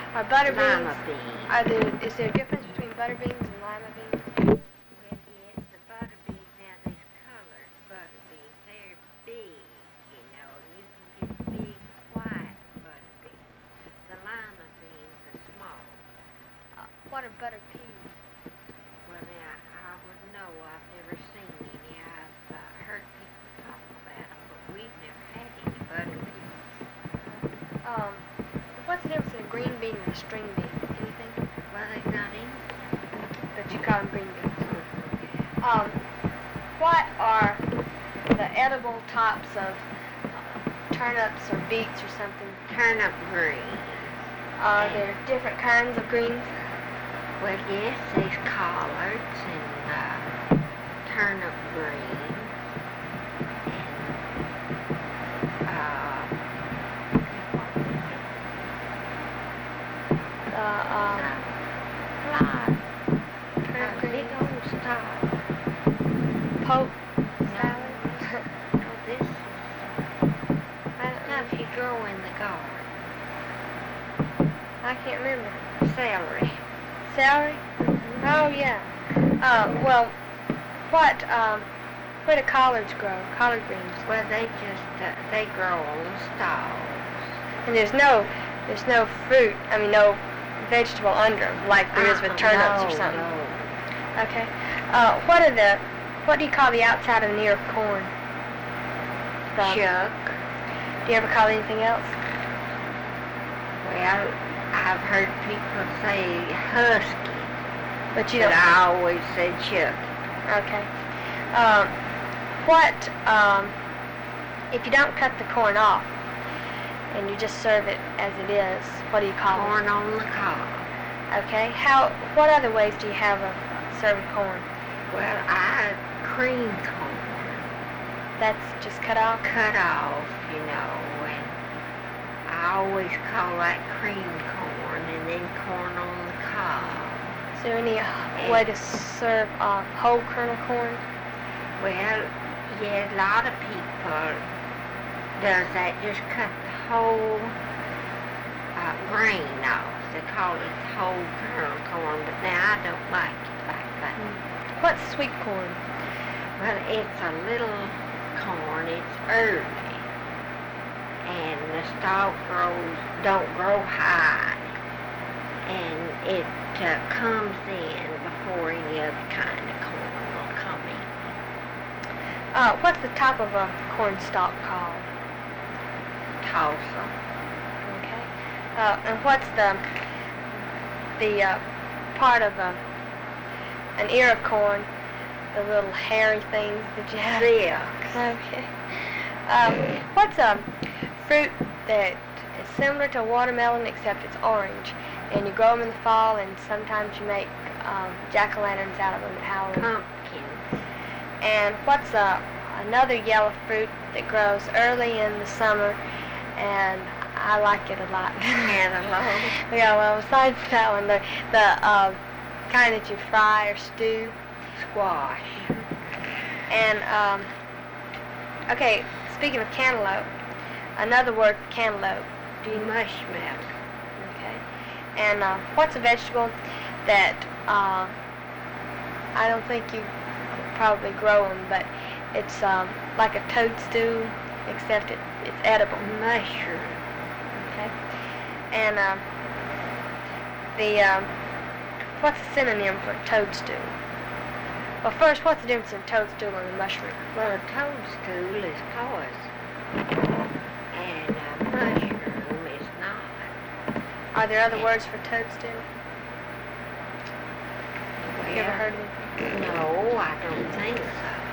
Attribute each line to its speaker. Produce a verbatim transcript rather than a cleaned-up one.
Speaker 1: Are butter beans?
Speaker 2: Lima beans.
Speaker 1: Are there? Is there a difference between butter beans and lima beans?
Speaker 2: Well, yes, the butter beans, now these colored butter beans, they're big, you know, and you can get big white butter beans. The lima beans are small.
Speaker 1: Uh, what are butter peas?
Speaker 2: Well, now, I wouldn't know. I've never seen any. I've uh, heard people talk about them, but we've never had any butter peas.
Speaker 1: Um, what's the difference in a green bean and a string bean? Anything?
Speaker 2: Well, they've not any.
Speaker 1: But you call them green beans. Um, what are the edible tops of uh, turnips or beets or something?
Speaker 2: Turnip green.
Speaker 1: Are there different kinds of greens?
Speaker 2: Well, yes, there's collards and uh, turnip green and uh,
Speaker 1: Uh, um,
Speaker 2: fly,
Speaker 1: turnip
Speaker 2: a
Speaker 1: green,
Speaker 2: big old stalk.
Speaker 1: poke
Speaker 2: No,
Speaker 1: salad.
Speaker 2: no, this is
Speaker 1: I don't
Speaker 2: stuff
Speaker 1: know.
Speaker 2: you grow in the garden.
Speaker 1: I can't remember.
Speaker 2: Celery.
Speaker 1: Celery? Oh yeah. Uh, well, what? Um, where do collards grow? Collard greens.
Speaker 2: Well, they just uh, they grow on stalks.
Speaker 1: And there's no, there's no fruit. I mean, no vegetable under 'em like there is with
Speaker 2: Uh-uh,
Speaker 1: turnips
Speaker 2: no,
Speaker 1: or something.
Speaker 2: No.
Speaker 1: Okay. Uh, what are the? What do you call the outside of an ear of corn? The-
Speaker 2: Shuck.
Speaker 1: Do you ever call it anything else?
Speaker 2: Well, I've heard people say husky,
Speaker 1: But you
Speaker 2: but
Speaker 1: don't.
Speaker 2: I always said shuck.
Speaker 1: Okay. Um, what? Um, if you don't cut the corn off and you just serve it as it is, what do you call
Speaker 2: Corn
Speaker 1: it?
Speaker 2: on the cob.
Speaker 1: Okay. How? What other ways do you have of serving corn?
Speaker 2: Well, I cream corn,
Speaker 1: That's just cut off.
Speaker 2: cut off, you know, and I always call that cream corn, and then corn on the cob.
Speaker 1: Is there any uh, way to serve uh, whole kernel corn?
Speaker 2: Well, yeah, a lot of people does that, just cut the whole uh, grain off. They call it whole kernel corn, but now I don't like it like that.
Speaker 1: What's sweet corn?
Speaker 2: Well, it's a little corn, it's early, and the stalk grows, don't grow high, and it uh, comes in before any other kind of corn will come in.
Speaker 1: Uh, what's the top of a corn stalk called?
Speaker 2: Tulsa.
Speaker 1: Okay. Uh, and what's the the uh, part of a an ear of corn? The little hairy things that you have.
Speaker 2: Silks.
Speaker 1: Okay. Um, what's a fruit that is similar to a watermelon except it's orange, and you grow them in the fall, and sometimes you make um, jack-o'-lanterns out of them at Halloween.
Speaker 2: Pumpkins.
Speaker 1: And what's a another yellow fruit that grows early in the summer, and I like it a lot.
Speaker 2: Cantaloupe.
Speaker 1: Yeah, well, besides that one, the the uh, kind that you fry or stew.
Speaker 2: Squash.
Speaker 1: And um, okay, speaking of cantaloupe, another word for cantaloupe. Do you
Speaker 2: Mushmilk.
Speaker 1: Okay. And uh, what's a vegetable that uh, I don't think you could probably grow them, but it's um, like a toadstool, except it, it's edible.
Speaker 2: Mushroom.
Speaker 1: Okay. And um, the um, what's a synonym for toadstool? Well, first, what's the difference in toadstool and a mushroom?
Speaker 2: Well, a toadstool is poison, and a mushroom is not.
Speaker 1: Are there other words for toadstool?
Speaker 2: Well,
Speaker 1: You ever heard of it?
Speaker 2: no, I don't think so.